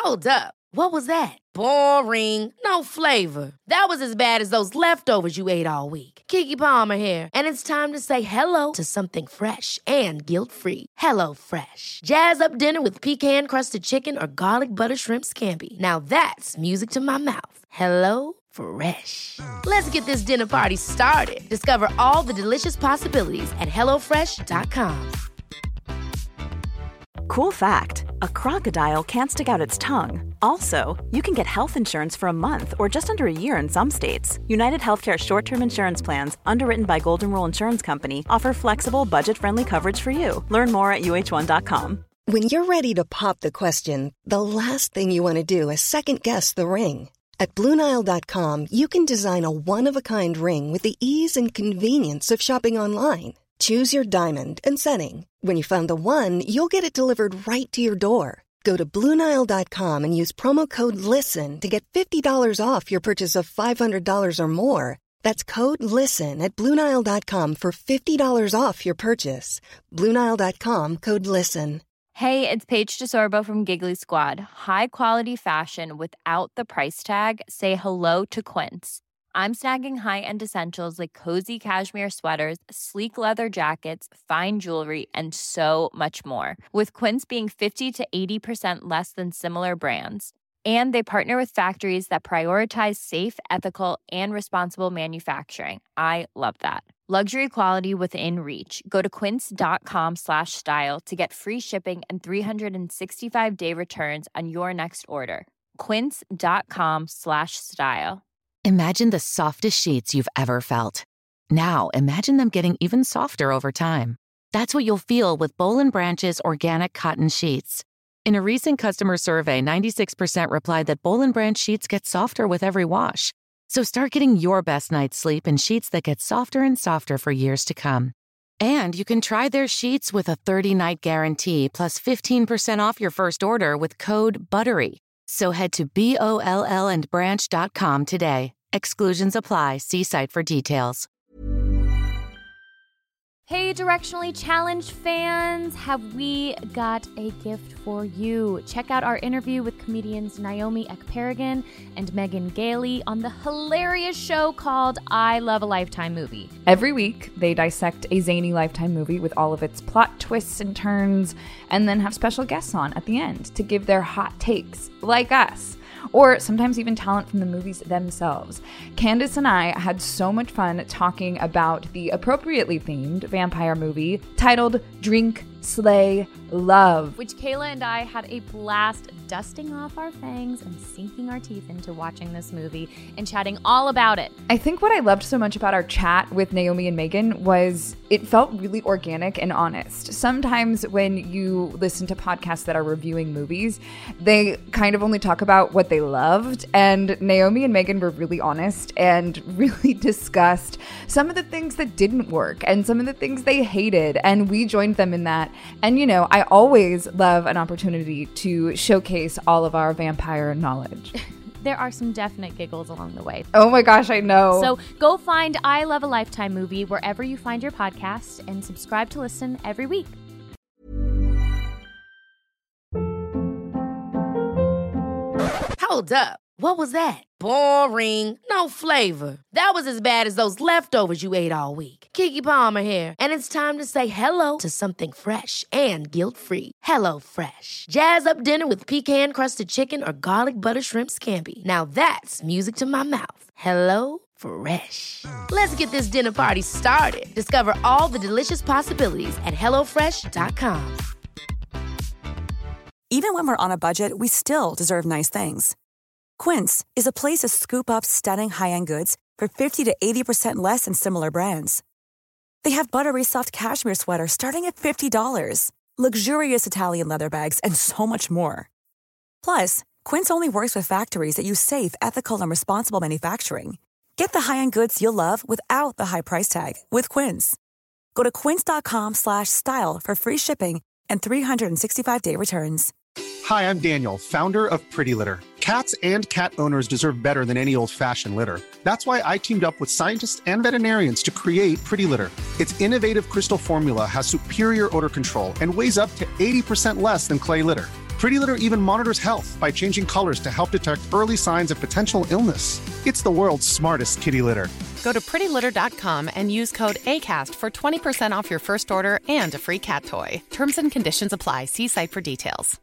Hold up. What was that? Boring. No flavor. That was as bad as those leftovers you ate all week. Keke Palmer here, and it's time to say hello to something fresh and guilt-free. Hello Fresh. Jazz up dinner with pecan-crusted chicken or garlic butter shrimp scampi. Now that's music to my mouth. Hello Fresh. Let's get this dinner party started. Discover all the delicious possibilities at hellofresh.com. Cool fact, a crocodile can't stick out its tongue. Also, you can get health insurance for a month or just under a year in some states. United Healthcare short-term insurance plans, underwritten by Golden Rule Insurance Company, offer flexible, budget-friendly coverage for you. Learn more at uh1.com. When you're ready to pop the question, the last thing you want to do is second-guess the ring. At BlueNile.com, you can design a one-of-a-kind ring with the ease and convenience of shopping online. Choose your diamond and setting. When you find the one, you'll get it delivered right to your door. Go to BlueNile.com and use promo code LISTEN to get $50 off your purchase of $500 or more. That's code LISTEN at BlueNile.com for $50 off your purchase. BlueNile.com, code LISTEN. Hey, it's Paige DeSorbo from Giggly Squad. High quality fashion without the price tag. Say hello to Quince. I'm snagging high-end essentials like cozy cashmere sweaters, sleek leather jackets, fine jewelry, and so much more. With Quince being 50 to 80% less than similar brands. And they partner with factories that prioritize safe, ethical, and responsible manufacturing. I love that. Luxury quality within reach. Go to quince.com/style to get free shipping and 365-day returns on your next order. Quince.com/style. Imagine the softest sheets you've ever felt. Now, imagine them getting even softer over time. That's what you'll feel with Boll & Branch's organic cotton sheets. In a recent customer survey, 96% replied that Boll & Branch sheets get softer with every wash. So start getting your best night's sleep in sheets that get softer and softer for years to come. And you can try their sheets with a 30-night guarantee plus 15% off your first order with code BUTTERY. So head to BOLLandbranch.com today. Exclusions apply. See site for details. Hey, Directionally Challenged fans, have we got a gift for you? Check out our interview with comedians Naomi Ekperigin and Megan Gailey on the hilarious show called I Love a Lifetime Movie. Every week, they dissect a zany Lifetime movie with all of its plot twists and turns, and then have special guests on at the end to give their hot takes, like us. Or sometimes even talent from the movies themselves. Candace and I had so much fun talking about the appropriately themed vampire movie titled Drink, Slay, Love, which Kayla and I had a blast dusting off our fangs and sinking our teeth into watching this movie and chatting all about it. I think what I loved so much about our chat with Naomi and Megan was it felt really organic and honest. Sometimes when you listen to podcasts that are reviewing movies, they kind of only talk about what they loved, and Naomi and Megan were really honest and really discussed some of the things that didn't work and some of the things they hated, and we joined them in that. And you know, I always love an opportunity to showcase all of our vampire knowledge. There are some definite giggles along the way. Oh my gosh, I know. So go find I Love a Lifetime Movie wherever you find your podcast and subscribe to listen every week. Hold up. What was that? Boring. No flavor. That was as bad as those leftovers you ate all week. Keke Palmer here, and it's time to say hello to something fresh and guilt-free. Hello Fresh. Jazz up dinner with pecan-crusted chicken or garlic butter shrimp scampi. Now that's music to my mouth. Hello Fresh. Let's get this dinner party started. Discover all the delicious possibilities at hellofresh.com. Even when we're on a budget, we still deserve nice things. Quince is a place to scoop up stunning high-end goods for 50 to 80% less than similar brands. They have buttery soft cashmere sweaters starting at $50, luxurious Italian leather bags, and so much more. Plus, Quince only works with factories that use safe, ethical, and responsible manufacturing. Get the high-end goods you'll love without the high price tag with Quince. Go to quince.com/style for free shipping and 365-day returns. Hi, I'm Daniel, founder of Pretty Litter. Cats and cat owners deserve better than any old-fashioned litter. That's why I teamed up with scientists and veterinarians to create Pretty Litter. Its innovative crystal formula has superior odor control and weighs up to 80% less than clay litter. Pretty Litter even monitors health by changing colors to help detect early signs of potential illness. It's the world's smartest kitty litter. Go to prettylitter.com and use code ACAST for 20% off your first order and a free cat toy. Terms and conditions apply. See site for details.